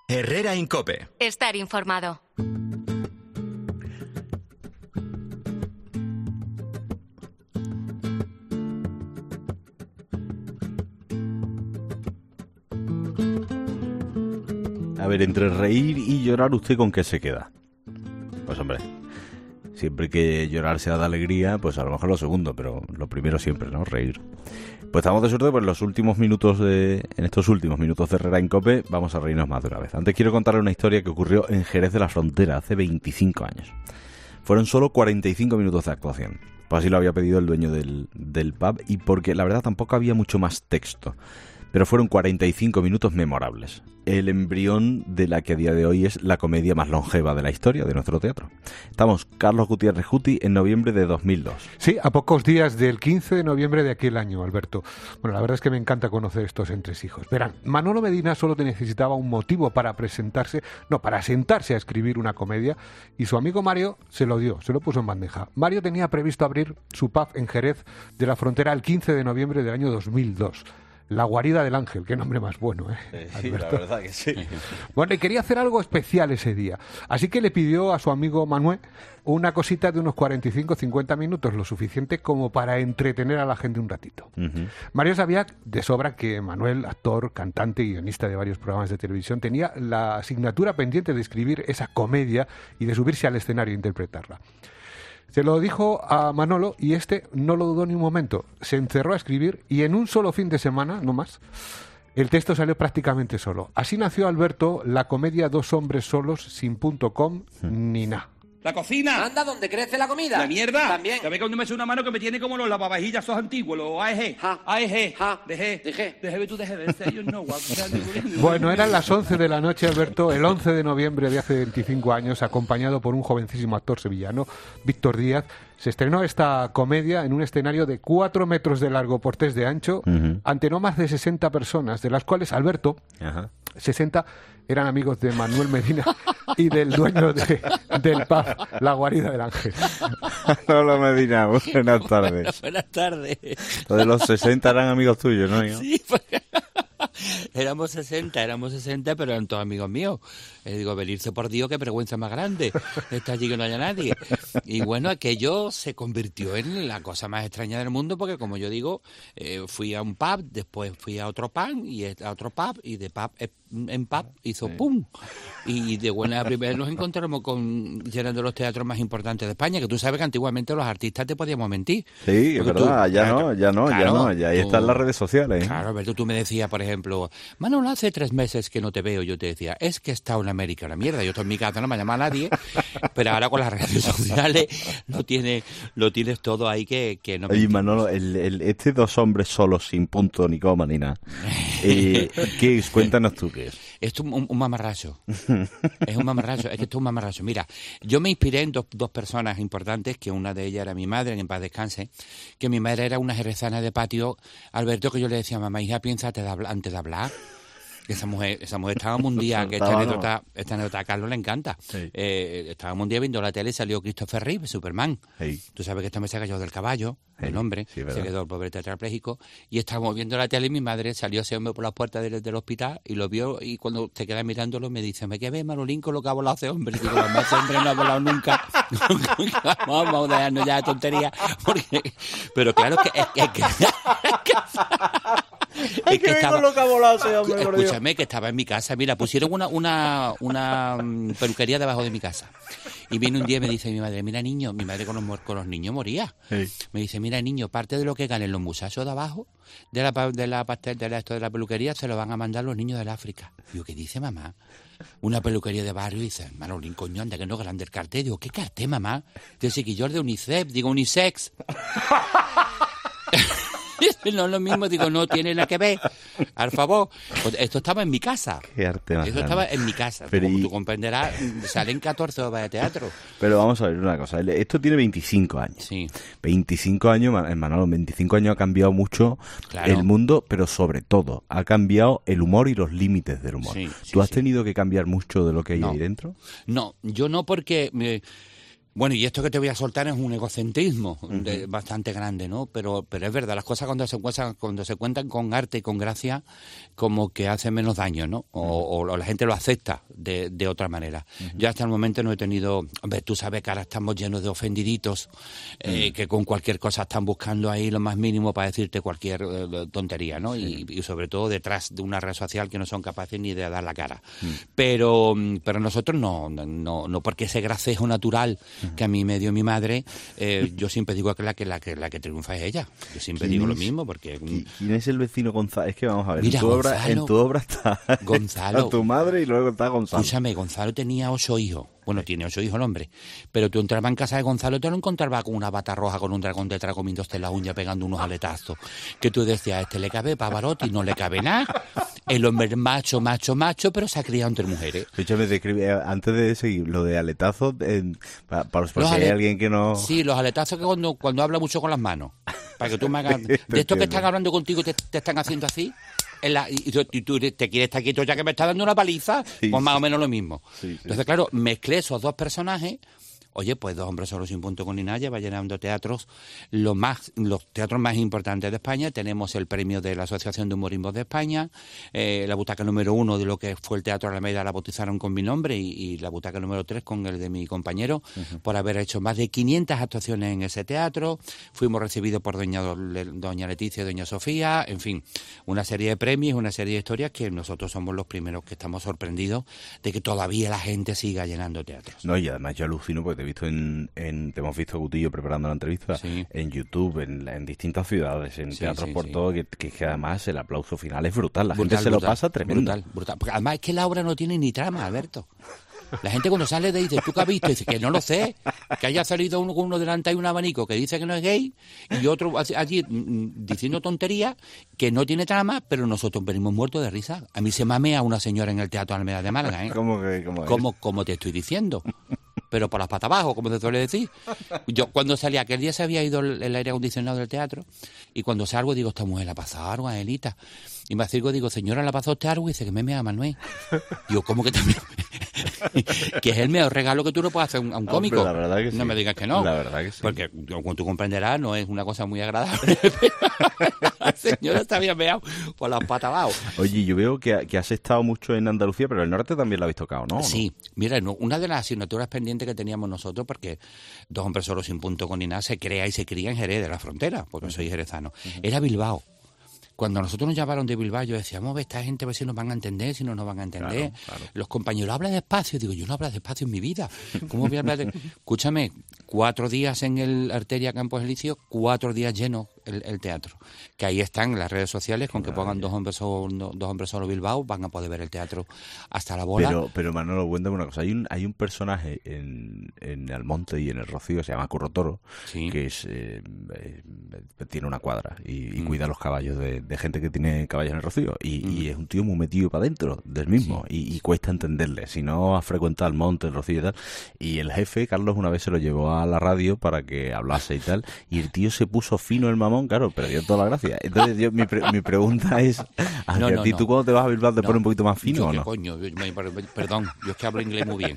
Herrera Incope. Estar informado. A ver, entre reír y llorar, ¿usted con qué se queda? Pues hombre, siempre que llorar sea de alegría, pues a lo mejor lo segundo, pero lo primero siempre, ¿no? Reír. Pues estamos de suerte, pues en estos últimos minutos de Herrera Incope vamos a reírnos más de una vez. Antes quiero contarle una historia que ocurrió en Jerez de la Frontera hace 25 años. Fueron solo 45 minutos de actuación. Pues así lo había pedido el dueño del pub, y porque la verdad tampoco había mucho más texto. Pero fueron 45 minutos memorables. El embrión de la que a día de hoy es la comedia más longeva de la historia de nuestro teatro. Estamos Carlos Gutiérrez Guti en noviembre de 2002. Sí, a pocos días del 15 de noviembre de aquel año, Alberto. Bueno, la verdad es que me encanta conocer estos entresijos. Verán, Manolo Medina solo necesitaba un motivo para para sentarse a escribir una comedia, y su amigo Mario se lo puso en bandeja. Mario tenía previsto abrir su pub en Jerez de la Frontera el 15 de noviembre del año 2002. La Guarida del Ángel, qué nombre más bueno, Sí, la verdad que sí. Bueno, y quería hacer algo especial ese día. Así que le pidió a su amigo Manuel una cosita de unos 45-50 minutos, lo suficiente como para entretener a la gente un ratito. Uh-huh. Mario sabía de sobra que Manuel, actor, cantante y guionista de varios programas de televisión, tenía la asignatura pendiente de escribir esa comedia y de subirse al escenario e interpretarla. Se lo dijo a Manolo y este no lo dudó ni un momento. Se encerró a escribir y en un solo fin de semana, no más, el texto salió prácticamente solo. Así nació, Alberto, la comedia Dos hombres solos sin .com ni nada. La cocina. Anda, ¿dónde crece la comida? La mierda. También. Ya ve cuando me echa una mano que me tiene como los lavavajillas esos antiguos, los AEG. AEG. Dejé. Bueno, eran las 11 de la noche, Alberto, el 11 de noviembre de hace 25 años, acompañado por un jovencísimo actor sevillano, Víctor Díaz. Se estrenó esta comedia en un escenario de 4 metros de largo por 3 de ancho, ante no más de 60 personas, de las cuales, Alberto, 60 eran amigos de Manuel Medina y del dueño del pub, La Guarida del Ángel. Hola Medina, buenas tardes. Buenas tardes. Los de los 60 eran amigos tuyos, ¿no? Sí, éramos 60, pero eran todos amigos míos. Digo, venirse por Dios, qué vergüenza más grande. Está allí que no haya nadie. Y bueno, aquello se convirtió en la cosa más extraña del mundo, porque como yo digo, fui a un pub, después fui a otro pub, y a otro pub, y de pub en pub hizo pum. Y de buena primera nos encontramos llenando los teatros más importantes de España, que tú sabes que antiguamente los artistas te podíamos mentir. Sí, es verdad, ya ahí están las redes sociales. Claro, Alberto, tú me decías, por ejemplo, Manolo, hace 3 meses que no te veo. Yo te decía, es que está una América una mierda. Yo estoy en mi casa, no me llama nadie, pero ahora con las redes sociales lo tienes todo ahí que no me... Oye, Manolo, este Dos hombres solos sin punto ni coma ni nada, ¿qué es? Cuéntanos tú qué es. Esto es un mamarracho. Es un mamarracho, es que esto es un mamarracho. Mira, yo me inspiré en dos personas importantes, que una de ellas era mi madre, que en paz descanse, que mi madre era una jerezana de patio, Alberto, que yo le decía, mamá, hija, piensa antes de hablar. Esa mujer estábamos un día, que esta anécdota a Carlos le encanta. Sí. Estábamos un día viendo la tele y salió Christopher Reeve, Superman. Sí. Tú sabes que esta se cayó del caballo, el hombre, se quedó el pobre tetrapléjico, y estábamos viendo la tele y mi madre salió ese hombre por las puertas del hospital y lo vio, y cuando te quedas mirándolo me dice, ¿me qué ves, Manolín, con lo que ha volado ese hombre? Y digo, mamá, ese hombre no ha volado nunca. Vamos a dejarnos ya de tonterías. Pero claro Es que estaba, lo que ha volado ese hombre, escúchame, que estaba en mi casa. Mira, pusieron una peluquería debajo de mi casa. Y viene un día y me dice mi madre, mira niño, mi madre con los niños moría. Sí. Me dice, mira niño, parte de lo que ganen los muchachos de abajo, de la peluquería, se lo van a mandar los niños del África. Digo, ¿qué dice mamá? Una peluquería de barrio, y dice, Manolín, coño, anda que no grande el cartel. Digo, ¿qué cartel, mamá? Dice que yo el de UNICEF, digo, unisex. No es lo mismo, digo, no tiene nada que ver. Al favor, pues esto estaba en mi casa. Qué arte más Eso grande. Estaba en mi casa. Pero como tú comprenderás, salen 14 obras de teatro. Pero vamos a ver una cosa. Esto tiene 25 años. Sí. 25 años, Manolo, 25 años ha cambiado mucho el mundo, pero sobre todo ha cambiado el humor y los límites del humor. Sí, ¿Tú has tenido que cambiar mucho de lo que hay ahí dentro? No, yo no, porque... Bueno, y esto que te voy a soltar es un egocentrismo bastante grande, ¿no? Pero es verdad, las cosas cuando se cuentan con arte y con gracia, como que hacen menos daño, ¿no? O la gente lo acepta de otra manera. Yo hasta el momento no he tenido... Hombre, tú sabes que ahora estamos llenos de ofendiditos, que con cualquier cosa están buscando ahí lo más mínimo para decirte cualquier tontería, ¿no? Y sobre todo detrás de una red social que no son capaces ni de dar la cara. Pero nosotros no, porque ese gracejo natural que a mí me dio mi madre, yo siempre digo que la que triunfa es ella. Yo siempre digo lo mismo porque... ¿Quién es el vecino Gonzalo? Es que vamos a ver, Mira, en tu obra está Gonzalo, tu madre y luego está Gonzalo. Escúchame, Gonzalo tenía 8 hijos. Bueno, tiene 8 hijos el hombre. Pero tú entrabas en casa de Gonzalo y te lo encontrabas con una bata roja, con un dragón detrás comiéndose la uña, pegando unos aletazos. Que tú decías, a este le cabe Pavarotti, no le cabe nada. El hombre macho, pero se ha criado entre mujeres. Escúchame, antes de seguir, lo de aletazos, para si hay alguien que no... Sí, los aletazos que cuando habla mucho con las manos. Para que tú me hagas... De estos que están hablando contigo te están haciendo así... Y tú te quieres estar quieto ya que me está dando una paliza, pues más o menos lo mismo. Entonces, claro, mezclé esos dos personajes. Oye, pues Dos hombres solos sin punto con ni nada, lleva llenando teatros, los teatros más importantes de España. Tenemos el premio de la Asociación de Humorismo de España, la butaca número 1 de lo que fue el Teatro Alameda la bautizaron con mi nombre y la butaca número 3 con el de mi compañero, por haber hecho más de 500 actuaciones en ese teatro. Fuimos recibidos por doña Leticia y doña Sofía, en fin, una serie de premios, una serie de historias que nosotros somos los primeros que estamos sorprendidos de que todavía la gente siga llenando teatros. No, y además yo alucino porque te hemos visto a Gutillo preparando la entrevista en YouTube, en distintas ciudades, en teatros por todo, que además el aplauso final es brutal, la gente se lo pasa tremendo. Brutal. Porque además es que la obra no tiene ni trama, Alberto. La gente cuando sale dice, ¿tú qué has visto? Dice que no lo sé, que haya salido uno delante de un abanico que dice que no es gay y otro allí diciendo tonterías que no tiene trama, pero nosotros venimos muertos de risa. A mí se mamea una señora en el Teatro Alameda de Málaga, ¿eh? ¿Cómo te estoy diciendo? Pero por las patas abajo, como se suele decir. Yo cuando salí, aquel día se había ido el aire acondicionado del teatro, y cuando salgo digo, esta mujer la ha pasado algo, Angelita. Y me acerco y digo, señora, ¿la ha pasado usted algo? Y dice, que me mea Manuel. Digo, ¿cómo que también? Que es el mejor regalo que tú no puedes hacer a un cómico. Hombre, la verdad que sí. No me digas que no. La verdad que sí. Porque, como tú comprenderás, no es una cosa muy agradable. La señora está bien meado por las patas abajo. Oye, yo veo que has estado mucho en Andalucía, pero el norte también lo habéis tocado, ¿no? Sí, mira, una de las asignaturas pendientes que teníamos nosotros, porque Dos hombres solos sin punto con ni nada se crea y se cría en Jerez de la Frontera, porque soy jerezano, era Bilbao. Cuando nosotros nos llamaron de Bilbao, yo decía, vamos a ver, esta gente a ver si nos van a entender, si no nos van a entender. Claro. Los compañeros hablan despacio. Digo, yo no hablo despacio en mi vida. ¿Cómo voy a hablar de...? Escúchame, 4 días en el Arteria Campos Elíseos, 4 días lleno el teatro. Que ahí están las redes sociales, con que pongan Dos hombres solo Bilbao, van a poder ver el teatro hasta la bola. Pero Manolo, cuéntame una cosa. Hay un personaje en Almonte y en el Rocío que se llama Curro Toro, que es tiene una cuadra y cuida los caballos de gente que tiene caballos en el Rocío. Y es un tío muy metido para adentro del mismo. Y cuesta entenderle. Si no has frecuentado Almonte, el Rocío y tal. Y el jefe, Carlos, una vez se lo llevó a la radio para que hablase y tal. Y el tío se puso fino el mamón, claro, perdió toda la gracia. Entonces mi pregunta es, ¿tú cuando te vas a Bilbao te pones un poquito más fino o no? Coño, perdón, yo es que hablo inglés muy bien.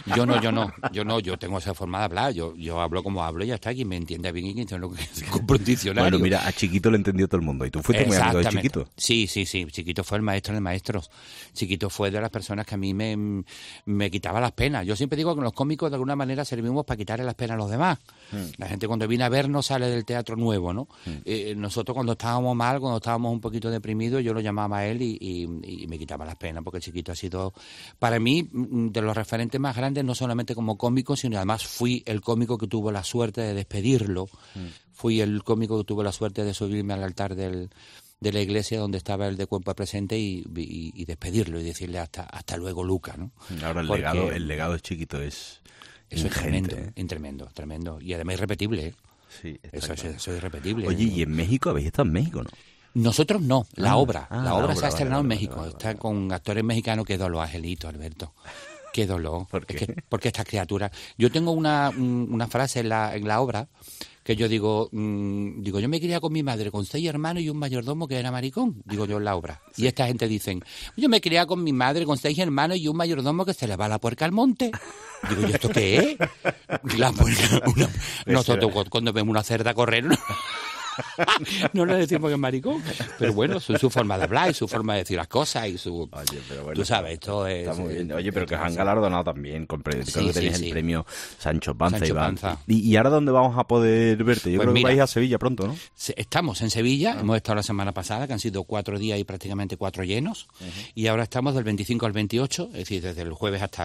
Yo tengo esa forma de hablar, yo hablo como hablo y ya está, quien me entiende bien y quien tiene lo que compro un diccionario. Bueno, mira, a Chiquito le entendió todo el mundo y tú fuiste muy amigo de Chiquito. Sí, Chiquito fue el maestro de maestros. Chiquito fue de las personas que a mí me quitaba las penas. Yo siempre digo que los cómicos de alguna manera servimos para quitarle las penas a los demás. La gente cuando viene a vernos sale del teatro nuevo, ¿no? Nosotros cuando estábamos mal, cuando estábamos un poquito deprimidos, yo lo llamaba a él y me quitaba las penas, porque el Chiquito ha sido, para mí, de los referentes más grandes, no solamente como cómico, sino además fui el cómico que tuvo la suerte de despedirlo. Fui el cómico que tuvo la suerte de subirme al altar de la iglesia donde estaba él de cuerpo presente y despedirlo y decirle hasta luego, Luca, ¿no? Ahora el legado de Chiquito es tremendo, tremendo. Y además irrepetible, ¿eh? Sí, eso es irrepetible. Oye, ¿y en México habéis estado en México, no? Nosotros no, la obra se ha estrenado en México. Está con actores mexicanos. Qué dolor, Angelito, Alberto. Qué dolor. ¿Por qué? Porque estas criaturas... Yo tengo una frase en la obra que yo digo, yo me crié con mi madre, con 6 hermanos y un mayordomo que era maricón, digo yo en la obra. Sí. Y esta gente dicen, yo me crié con mi madre, con 6 hermanos y un mayordomo que se le va la puerca al monte. Digo, ¿y esto qué es? La puerca, nosotros cuando vemos una cerda correr... No le decimos que es maricón, pero bueno, su forma de hablar y su forma de decir las cosas y su... Oye, pero bueno, tú sabes, esto es... Está muy bien. Oye, pero que os han galardonado también, creo que tenéis el premio Sancho Panza. Panza. ¿Y ahora dónde vamos a poder verte? Yo pues creo que mira, vais a Sevilla pronto, ¿no? Estamos en Sevilla, hemos estado la semana pasada, que han sido 4 días y prácticamente 4 llenos, y ahora estamos del 25 al 28, es decir, desde el jueves hasta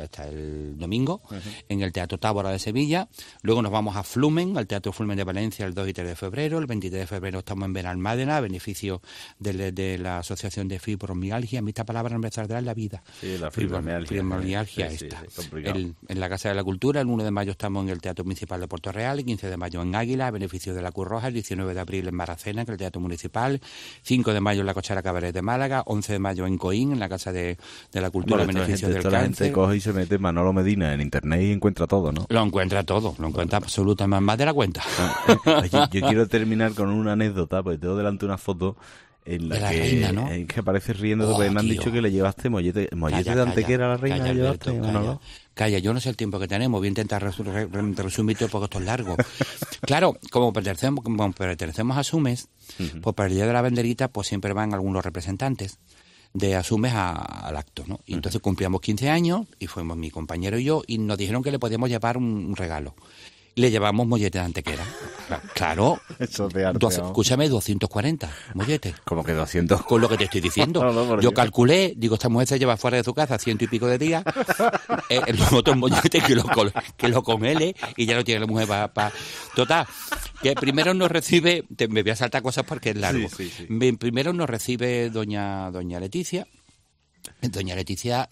el domingo, en el Teatro Tábora de Sevilla. Luego nos vamos a Flumen, al Teatro Flumen de Valencia, el 2 y 3 de febrero. El 23 de febrero estamos en Benalmádena, a beneficio de la Asociación de Fibromialgia. A mí esta palabra no me saldrá en la vida. Sí, la fibromialgia esta. En la Casa de la Cultura, el 1 de mayo estamos en el Teatro Municipal de Puerto Real, el 15 de mayo en Águila, a beneficio de la Cruz Roja, el 19 de abril en Maracena, que es el Teatro Municipal, 5 de mayo en la Cochera Cabaret de Málaga, 11 de mayo en Coín, en la Casa de la Cultura, a beneficio del cáncer. La gente coge y se mete Manolo Medina en internet y encuentra todo, ¿no? Lo encuentra todo, absolutamente más de la cuenta. Oye, yo quiero terminar con una anécdota, porque tengo delante una foto en la que, reina, ¿no? que aparece riendo, porque me han dicho que le llevaste mollete de Antequera a la reina. Calla, ¿le llevaste? Alberto, calla, yo no sé el tiempo que tenemos, voy a intentar resumir todo porque esto es largo. Claro, como pertenecemos a Sumes, pues para el Día de la Banderita pues siempre van algunos representantes de Asumes al acto, ¿no? Y entonces cumplíamos 15 años y fuimos mi compañero y yo y nos dijeron que le podíamos llevar un regalo. Le llevamos mollete de Antequera. Claro. Eso de arte, escúchame, 240 molletes. ¿Cómo que 200? Con lo que te estoy diciendo. Yo calculé, digo, esta mujer se lleva fuera de su casa 100 y pico de días. Los otros molletes que lo congele y ya lo tiene la mujer para... Total, que primero nos recibe... me voy a saltar cosas porque es largo. Sí. Primero nos recibe doña Leticia. Doña Leticia,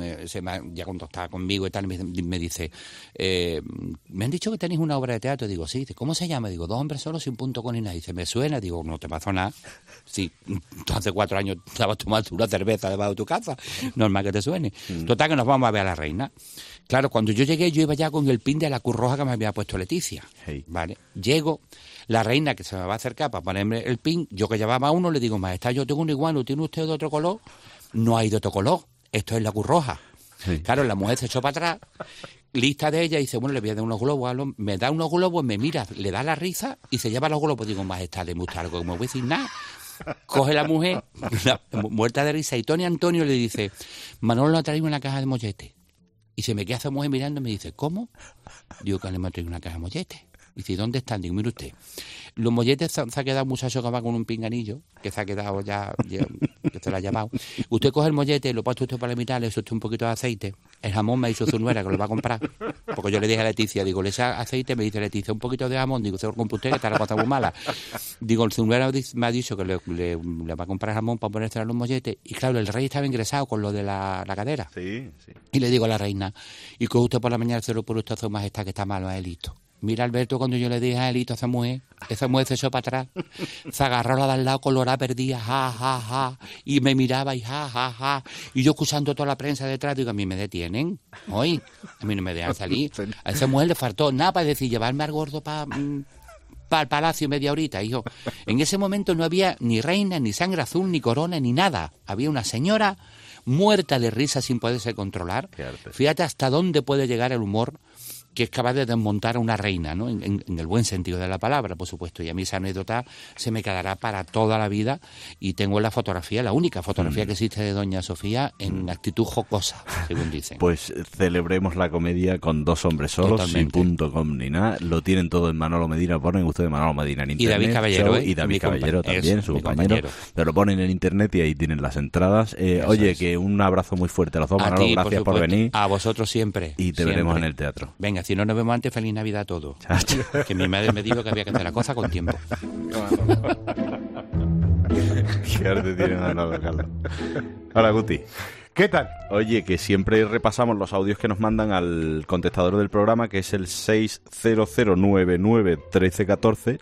ya cuando estaba conmigo y tal, me dice, me han dicho que tenéis una obra de teatro. Digo, sí. ¿Cómo se llama? Digo, 2 hombres solos sin punto con ni nada. Dice, ¿me suena? Digo, no te pasó nada. Sí, hace 4 años estabas tomando una cerveza debajo de tu casa. Normal que te suene. Total, que nos vamos a ver a la reina. Claro, cuando yo llegué, yo iba ya con el pin de la Cruz Roja que me había puesto Leticia. Hey. Vale. Llego, la reina que se me va a acercar para ponerme el pin, yo que llevaba uno, le digo, maestra, yo tengo uno igual, ¿no tiene usted de otro color? No hay de otro color, esto es la Cruz Roja. Sí. Claro, la mujer se echó para atrás, lista de ella, y dice, bueno, le voy a dar unos globos, me da unos globos, me mira, le da la risa y se lleva los globos. Digo, maestra, le gusta algo, que me voy a decir nada. Coge la mujer, muerta de risa, y Tony Antonio le dice, Manolo ha traído una caja de molletes. Y se me queda esa mujer mirando y me dice, ¿cómo? Digo, que le hemos traído una caja de molletes. Dice, ¿dónde están? Digo, mire usted, los molletes se ha quedado un muchacho que va con un pinganillo, que se ha quedado ya que se lo ha llamado. Usted coge el mollete, lo pasa usted por la mitad, le echa usted un poquito de aceite. El jamón me ha dicho su nuera que lo va a comprar, porque yo le dije a Leticia, digo, le echa aceite, me dice Leticia, un poquito de jamón. Digo, se lo compra usted, que está la cosa muy mala. Digo, su nuera me ha dicho que le va a comprar jamón para ponerse a los molletes. Y claro, el rey estaba ingresado con lo de la cadera. Sí. Y le digo a la reina, y coge usted por la mañana, se lo pone usted a su majestad, que está malo a Elito. Mira, Alberto, cuando yo le dije a Elito a esa mujer se echó para atrás, se agarró la de al lado colorada, perdida, ja, y me miraba y ja. Y yo escuchando toda la prensa detrás, digo, a mí me detienen, hoy, a mí no me dejan salir. A esa mujer le faltó nada para decir, llevarme al gordo para el palacio media horita, hijo. En ese momento no había ni reina, ni sangre azul, ni corona, ni nada. Había una señora muerta de risa sin poderse controlar. Fíjate hasta dónde puede llegar el humor, que es capaz de desmontar a una reina, ¿no? En el buen sentido de la palabra, por supuesto. Y a mí esa anécdota se me quedará para toda la vida. Y tengo la fotografía, la única fotografía que existe de doña Sofía en actitud jocosa, según dicen. Pues celebremos la comedia con 2 hombres solos, totalmente, sin punto com ni nada. Lo tienen todo en Manolo Medina. Ponen ustedes Manolo Medina en internet. Y David Caballero, Y David Caballero también, su compañero. Pero lo ponen en internet y ahí tienen las entradas. Oye, que un abrazo muy fuerte a los dos, Manolo. Gracias por venir. A vosotros siempre. Y te veremos en el teatro. Venga, si no nos vemos antes, feliz Navidad a todos. Que mi madre me dijo que había que hacer la cosa con tiempo. Qué arte tiene Manolo, Carlos. Hola, Guti. ¿Qué tal? Oye, que siempre repasamos los audios que nos mandan al contestador del programa, que es el 600991314,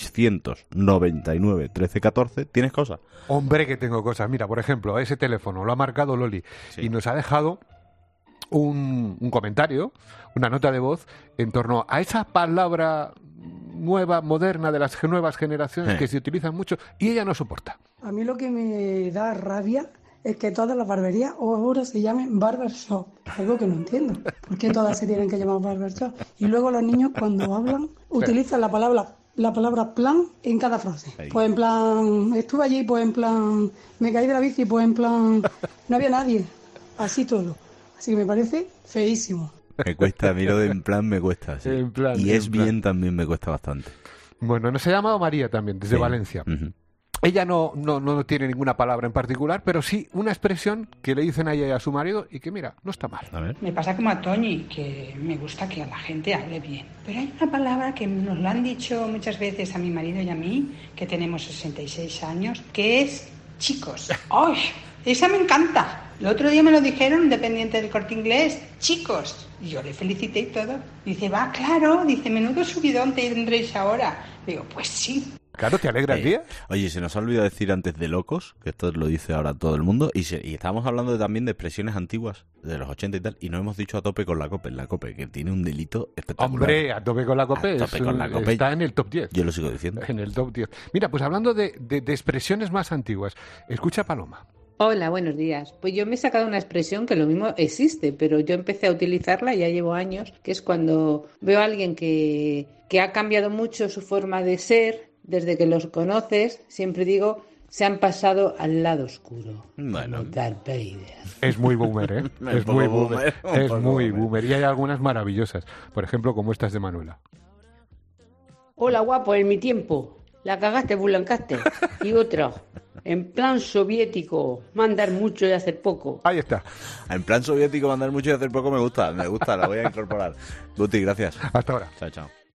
6991314. ¿Tienes cosas? Hombre, que tengo cosas. Mira, por ejemplo, ese teléfono lo ha marcado Loli y nos ha dejado un comentario, una nota de voz en torno a esa palabra nueva, moderna, de las nuevas generaciones que se utilizan mucho, y ella no soporta. A mí lo que me da rabia es que todas las barberías ahora se llamen barbershop, algo que no entiendo. ¿Por qué todas se tienen que llamar barbershop? Y luego los niños cuando hablan utilizan la palabra plan en cada frase. Pues en plan, estuve allí, pues en plan, me caí de la bici, pues en plan, no había nadie. Así todo. Así que me parece feísimo. Me cuesta, a mí lo de en plan me cuesta. Sí. En plan, y es bien también me cuesta bastante. Bueno, nos ha llamado María también, desde Valencia. Uh-huh. Ella no tiene ninguna palabra en particular, pero sí una expresión que le dicen a ella y a su marido y que, mira, no está mal. A ver. Me pasa como a Toñi, que me gusta que la gente hable bien. Pero hay una palabra que nos lo han dicho muchas veces a mi marido y a mí, que tenemos 66 años, que es chicos. ¡Ay! Esa me encanta. El otro día me lo dijeron, dependiente del Corte Inglés, chicos. Y yo le felicité y todo. Dice, va, claro. Dice, menudo subidón tendréis ahora. Digo, pues sí. Claro, ¿te alegra el día? Oye, se nos ha olvidado decir antes de locos, que esto lo dice ahora todo el mundo, y estábamos hablando también de expresiones antiguas, de los 80 y tal, y no hemos dicho a tope con la COPE, que tiene un delito espectacular. Hombre, a tope con la COPE, está en el top 10. Yo lo sigo diciendo. En el top 10. Mira, pues hablando de expresiones más antiguas, escucha Paloma. Hola, buenos días. Pues yo me he sacado una expresión que lo mismo existe, pero yo empecé a utilizarla, ya llevo años, que es cuando veo a alguien que ha cambiado mucho su forma de ser. Desde que los conoces, siempre digo, se han pasado al lado oscuro. Bueno. Darth Vader. Es muy boomer, ¿eh? Es muy boomer. Es muy boomer. Y hay algunas maravillosas. Por ejemplo, como estas de Manuela. Hola, guapo, en mi tiempo. La cagaste, bulancaste. Y otra. En plan soviético, mandar mucho y hacer poco. Ahí está. En plan soviético, mandar mucho y hacer poco me gusta, la voy a incorporar. Guti, gracias. Hasta ahora. Chao, chao.